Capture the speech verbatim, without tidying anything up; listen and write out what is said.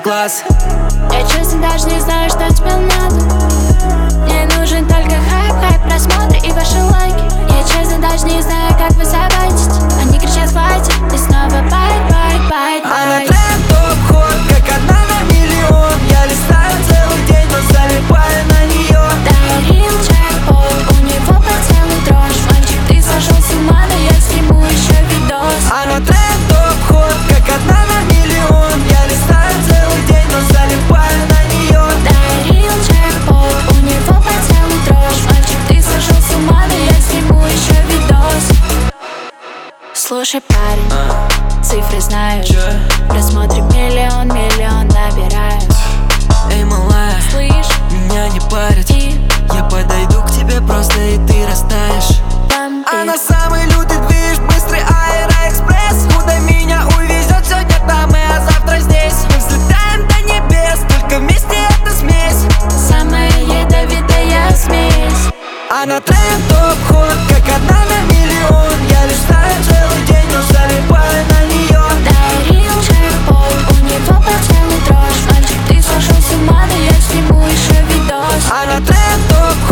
в глаз. Я честно даже не знаю, что тебе надо. Мне нужен только хайп, хайп, просмотры и ваши лайки. Я честно даже не знаю, как вы забайтить. Они кричат хватит, и снова байт, байт, байт, Она байт. тренд топ-ход, как одна на миллион. Я листаю целый день, но залипаю на нее. Дарил джекпот, у него по телу дрожь. Мальчик, ты сошел с ума, но я сниму еще видос. Она тренд топ-ход, как одна на миллион. Я листаю целый день, но залипаю на нее. Дарил джекпот, у него по телу дрожь. Мальчик, ты сошел с ума, но я сниму еще видос. Слушай, парень, а, цифры знаешь. чё? Просмотры миллион, миллион набираю. Эй, малая, Слышь, меня не парит. и Я подойду к тебе просто, и ты растаешь. там Она ты. самый лютый движ, быстрый аэроэкспресс. Куда меня увезет, сегодня там и а завтра здесь. Мы взлетаем до небес, только вместе это смесь. Самая ядовитая смесь. Она тренд топ-ход, как одна на миллион. Я листаю целый день, но залипаю на нее. Дарил джекпот, у него по телу дрожь. Мальчик, ты сошел с ума, но я сниму еще видос. Она тренд топ-ход,